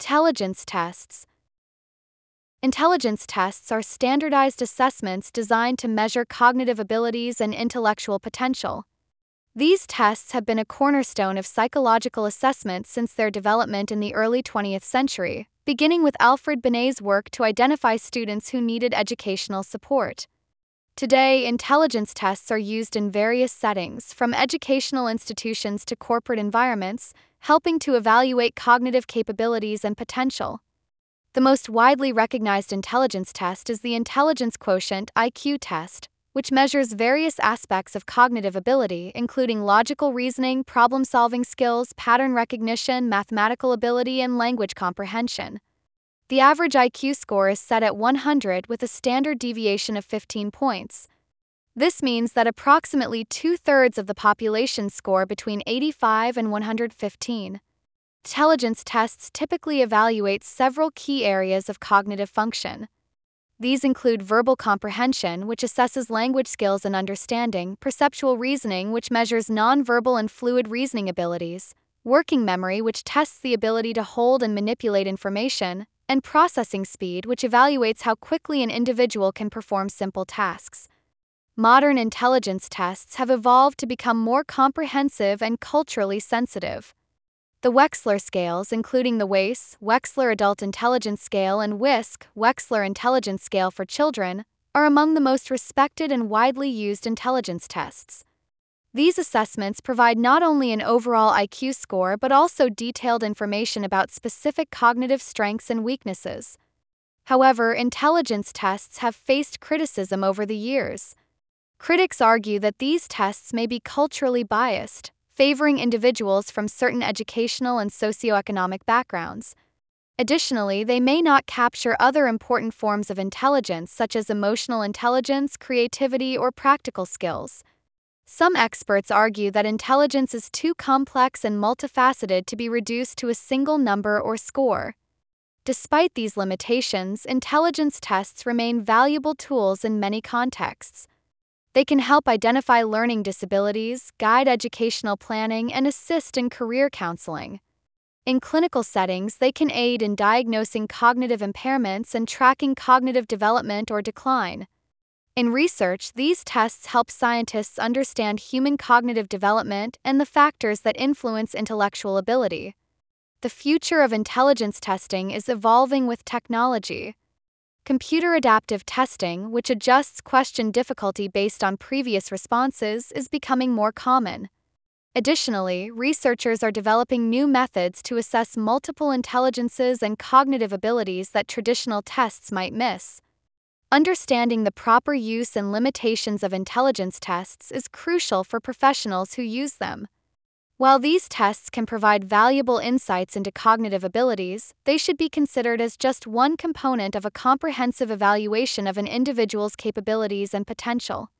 Intelligence tests. Intelligence tests are standardized assessments designed to measure cognitive abilities and intellectual potential. These tests have been a cornerstone of psychological assessment since their development in the early 20th century, beginning with Alfred Binet's work to identify students who needed educational support. Today, intelligence tests are used in various settings, from educational institutions to corporate environments, helping to evaluate cognitive capabilities and potential. The most widely recognized intelligence test is the Intelligence Quotient (IQ) test, which measures various aspects of cognitive ability, including logical reasoning, problem-solving skills, pattern recognition, mathematical ability, and language comprehension. The average IQ score is set at 100 with a standard deviation of 15 points. This means that approximately two-thirds of the population score between 85 and 115. Intelligence tests typically evaluate several key areas of cognitive function. These include verbal comprehension, which assesses language skills and understanding, perceptual reasoning, which measures nonverbal and fluid reasoning abilities, working memory, which tests the ability to hold and manipulate information, and processing speed, which evaluates how quickly an individual can perform simple tasks. Modern intelligence tests have evolved to become more comprehensive and culturally sensitive. The Wechsler scales, including the WAIS, Wechsler Adult Intelligence Scale, and WISC, Wechsler Intelligence Scale for Children, are among the most respected and widely used intelligence tests. These assessments provide not only an overall IQ score but also detailed information about specific cognitive strengths and weaknesses. However, intelligence tests have faced criticism over the years. Critics argue that these tests may be culturally biased, favoring individuals from certain educational and socioeconomic backgrounds. Additionally, they may not capture other important forms of intelligence such as emotional intelligence, creativity, or practical skills. Some experts argue that intelligence is too complex and multifaceted to be reduced to a single number or score. Despite these limitations, intelligence tests remain valuable tools in many contexts. They can help identify learning disabilities, guide educational planning, and assist in career counseling. In clinical settings, they can aid in diagnosing cognitive impairments and tracking cognitive development or decline. In research, these tests help scientists understand human cognitive development and the factors that influence intellectual ability. The future of intelligence testing is evolving with technology. Computer adaptive testing, which adjusts question difficulty based on previous responses, is becoming more common. Additionally, researchers are developing new methods to assess multiple intelligences and cognitive abilities that traditional tests might miss. Understanding the proper use and limitations of intelligence tests is crucial for professionals who use them. While these tests can provide valuable insights into cognitive abilities, they should be considered as just one component of a comprehensive evaluation of an individual's capabilities and potential.